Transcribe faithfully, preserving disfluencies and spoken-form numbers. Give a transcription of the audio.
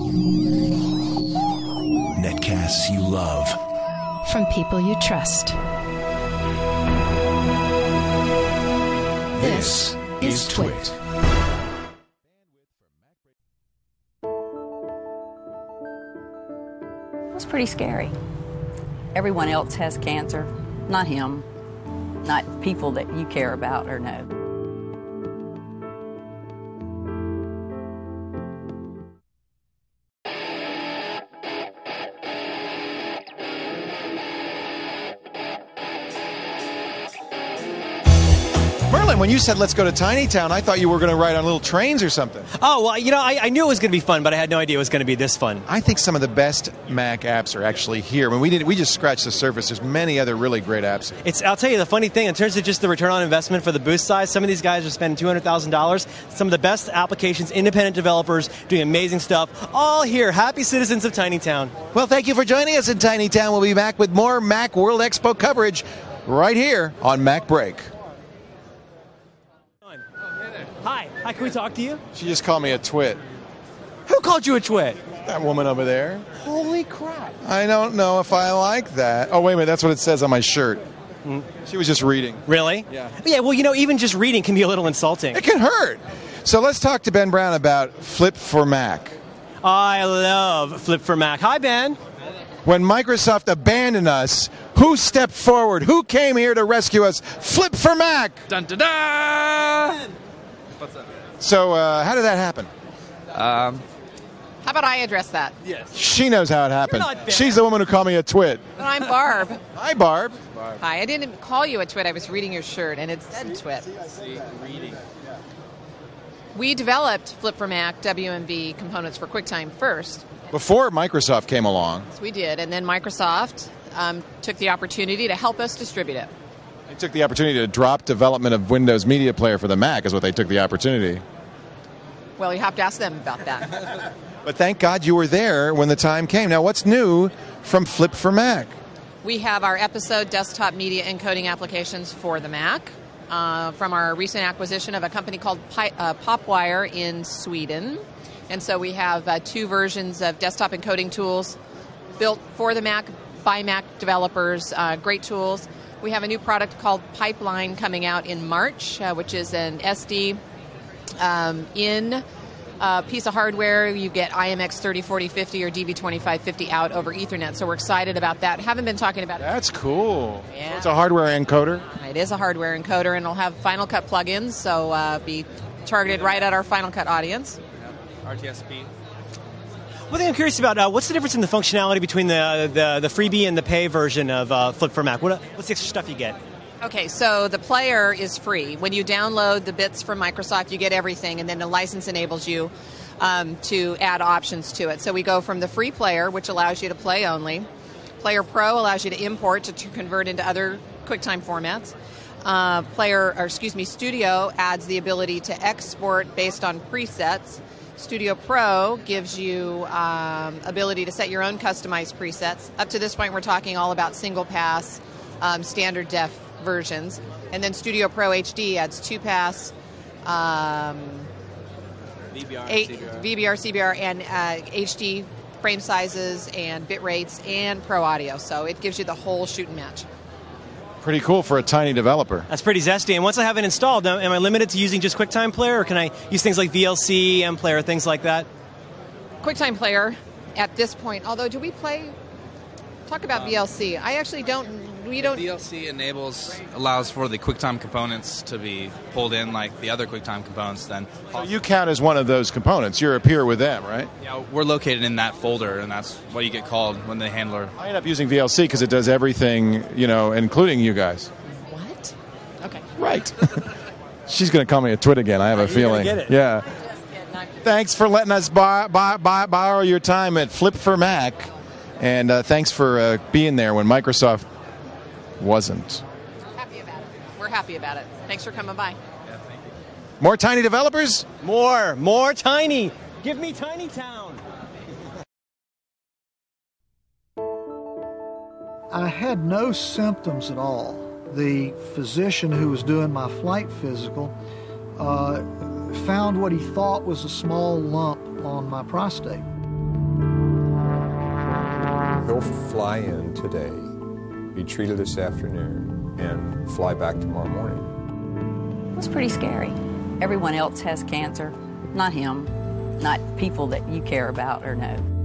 Netcasts you love. From people you trust. This is Twit. It was pretty scary. Everyone else has cancer, not him, not people that you care about or know. When you said let's go to Tiny Town, I thought you were going to ride on little trains or something. Oh, well, you know, I, I knew it was going to be fun, but I had no idea it was going to be this fun. I think some of the best Mac apps are actually here. I mean, we did we just scratched the surface. There's many other really great apps. It's I'll tell you the funny thing, in terms of just the return on investment for the boost size, some of these guys are spending two hundred thousand dollars. Some of the best applications, independent developers doing amazing stuff, all here. Happy citizens of Tiny Town. Well, thank you for joining us in Tiny Town. We'll be back with more Mac World Expo coverage right here on Mac Break. Hi. Hi, can we talk to you? She just called me a twit. Who called you a twit? That woman over there. Holy crap. I don't know if I like that. Oh, wait a minute. That's what it says on my shirt. Mm. She was just reading. Really? Yeah. Yeah, well, you know, even just reading can be a little insulting. It can hurt. So let's talk to Ben Brown about Flip for Mac. I love Flip for Mac. Hi, Ben. When Microsoft abandoned us, who stepped forward? Who came here to rescue us? Flip for Mac. Dun, dun, dun. What's up? So, uh, how did that happen? Um, how about I address that? Yes. She knows how it happened. She's the woman who called me a twit. And I'm Barb. Hi, Barb. Barb. Hi. I didn't call you a twit. I was reading your shirt, and it said twit. Reading. We developed Flip for Mac W M V components for QuickTime first. Before Microsoft came along. Yes, we did. And then Microsoft um, took the opportunity to help us distribute it. They took the opportunity to drop development of Windows Media Player for the Mac is what they took the opportunity. Well, you have to ask them about that. But thank God you were there when the time came. Now, what's new from Flip for Mac? We have our episode desktop media encoding applications for the Mac uh, from our recent acquisition of a company called Pi- uh, Popwire in Sweden. And so we have uh, two versions of desktop encoding tools built for the Mac by Mac developers, uh, great tools. We have a new product called Pipeline coming out in March, uh, which is an S D um, in uh, piece of hardware. You get I M X thirty forty fifty or D V twenty-five fifty out over Ethernet. So we're excited about that. Haven't been talking about it. That's cool. Yeah. So it's a hardware encoder? It is a hardware encoder, and it'll have Final Cut plugins, so uh, be targeted right at our Final Cut audience. R T S P. One thing I'm curious about, uh, what's the difference in the functionality between the the, the freebie and the pay version of uh, Flip for Mac? What, what's the extra stuff you get? Okay, so the player is free. When you download the bits from Microsoft, you get everything, and then the license enables you um, to add options to it. So we go from the free player, which allows you to play only. Player Pro allows you to import to, to convert into other QuickTime formats. Uh, player, or excuse me, Studio adds the ability to export based on presets. Studio Pro gives you um, ability to set your own customized presets. Up to this point, we're talking all about single pass, um, standard def versions. And then Studio Pro H D adds two pass, um, V B R, eight, C B R. V B R, C B R, and uh, H D frame sizes and bit rates and Pro Audio. So it gives you the whole shoot and match. Pretty cool for a tiny developer. That's pretty zesty. And once I have it installed, am I limited to using just QuickTime Player, or can I use things like V L C, M Player, things like that? QuickTime Player at this point, although do we play... Talk about um, V L C. I actually don't... We don't. V L C enables, allows for the QuickTime components to be pulled in like the other QuickTime components then. So you count as one of those components. You're a peer with them, right? Yeah, we're located in that folder, and that's what you get called when the handler... I end up using V L C because it does everything, you know, including you guys. What? Okay. Right. She's going to call me a twit again, I have a feeling. Get it. Yeah. Thanks for letting us buy, buy, buy, borrow your time at Flip for Mac. And uh, thanks for uh, being there when Microsoft wasn't. Happy about it. We're happy about it. Thanks for coming by. Yeah, thank you. More tiny developers? More. More tiny. Give me Tiny Town. I had no symptoms at all. The physician who was doing my flight physical uh, found what he thought was a small lump on my prostate. He'll fly in today, be treated this afternoon, and fly back tomorrow morning. It was pretty scary. Everyone else has cancer, not him, not people that you care about or know.